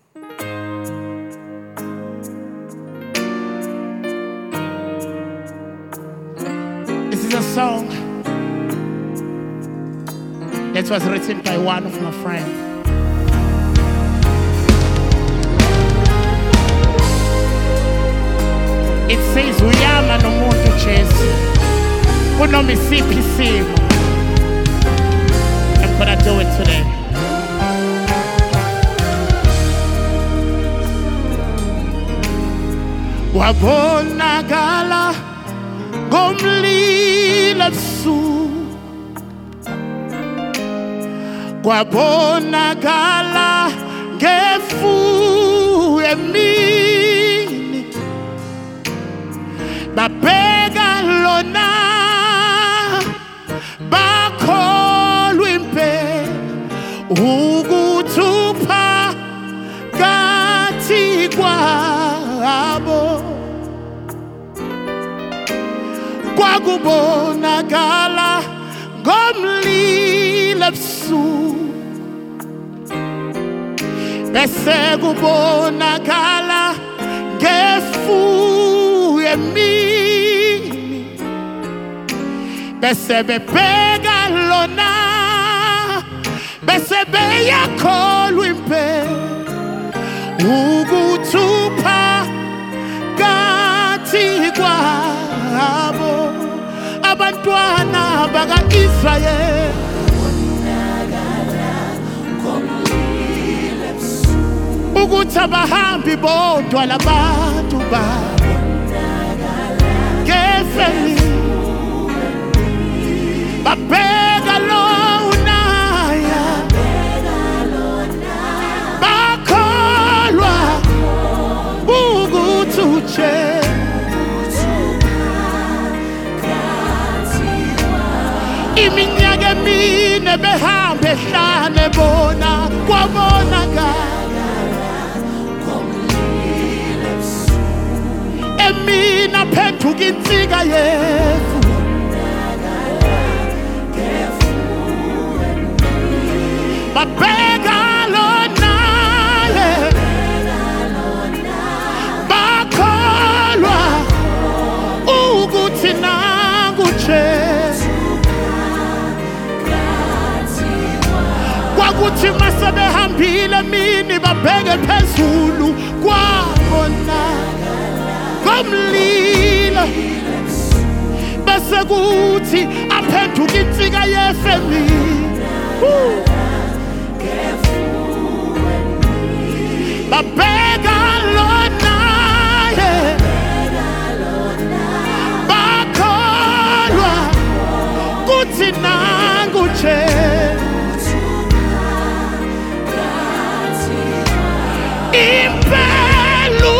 This is a song that was written by one of my friends. It says, uyama nomuntu Jesu unoma isiphi isimo. I'm gonna do it today. Wabonakala ngomlilo ebusuku, kwabonakala ngefu emini, babheka lona bakholwa impela ukuthi uphakathi kwabo kwakubonakala ngomlilo ebusuku, bese kubonakala ngefu emini, bese bebheka lona bese beyakholwa impela ukuthi uphakathi kwabo abantwana baka-Israyeli ukuthi abahambi bodwa labantu babo ngefeni babheka lonaya bakholwa ukuthi iminyaka emine behamba ehlane bona kwabonakala emina phethuka insika yefu, babheka lona bakholwa ukuthi nangu Jesu, kwakuthi mase behambile mini babheke phezulu kwabonakala ngomlilo, bese kuthi aphenduka insika yefemi babheka lona bakholwa kuthi nangu Jesu, impela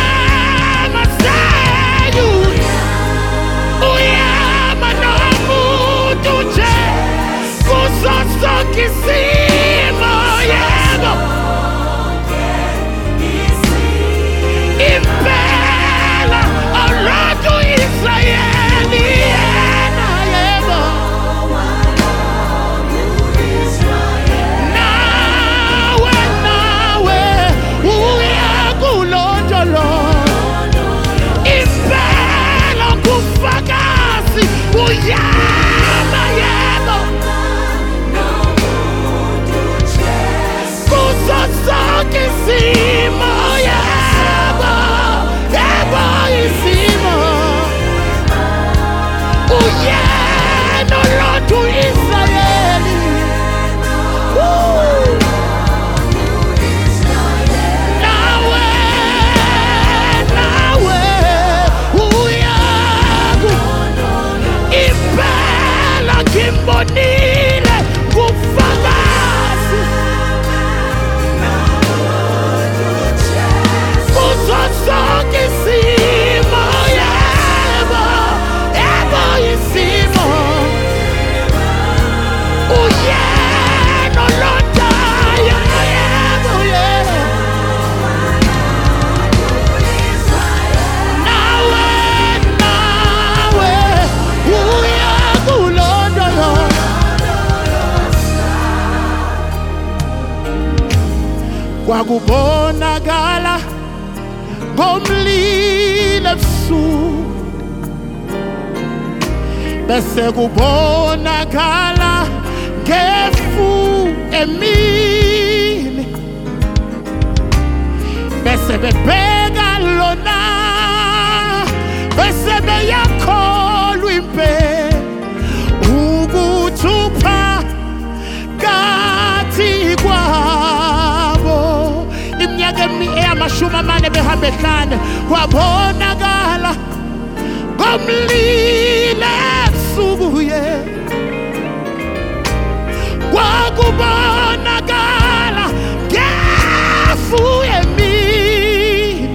uyama nomuntu Jesu kuso sonke isimo, yebo impela Lord u-Israyeli yena, yebo nawe uyakulondoloza impela kufakazi uyama, yebo kuso sonke isimo, yebo yebo isimo uyena Lord u-Israyeli nawe uyaku impela ngimbonile kufakazi kwakubonakala ngomlilo ebusuku, bese kubonakala ngefu emini, bese bebheka lona, bese beyakholwa impela ukuthi uphakathi kwabo. Iminyaka eyamashumi amane behamba ehlane, kwabonakala ngomlilo ebusuku, kwakubonakala ngefu emini,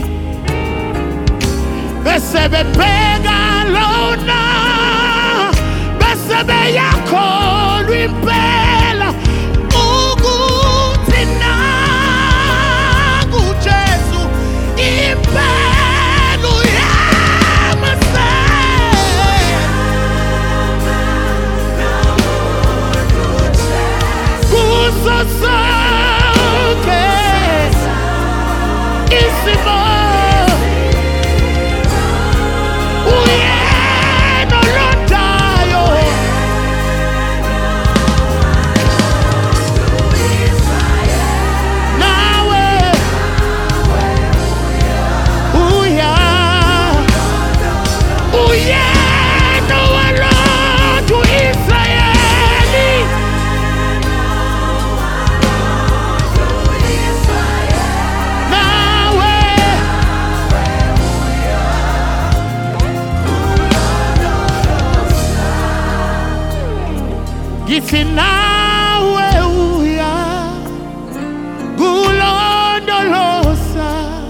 bese bebheka lona, bese beyakholwa impela ukuthi nangu Jesu impela uyamasela kuso sonke isimo. Githi nawe uya kulondoloza,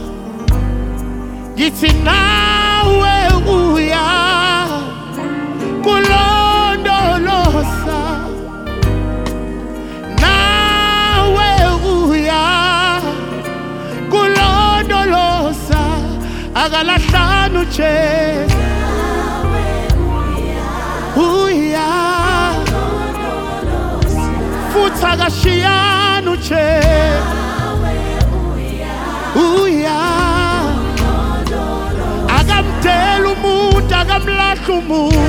githi nawe uya kulondoloza, nawe uya kulondoloza, akalahlanu Jesu uya futhi akashiyana Jesu uya, akamdela umuntu, akamlahla umuntu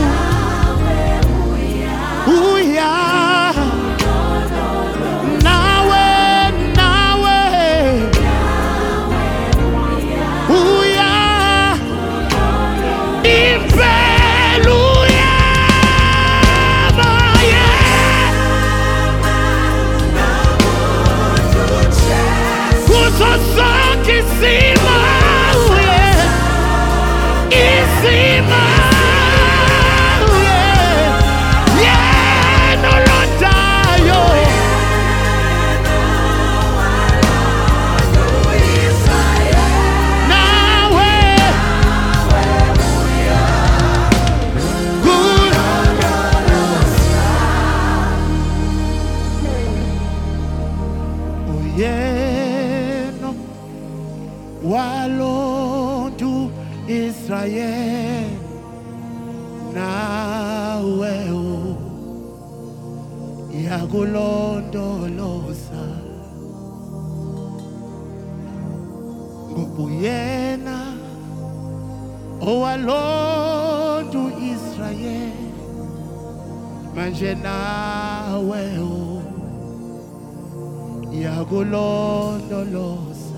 uya, nawe uya impela uya maye kuso sonke isimo, isimo yena olondayo, nawe uyena walondu Israel, nawe yakulondoloza, ngobuyena owalondu Israel, manje nawe yakulondoloza.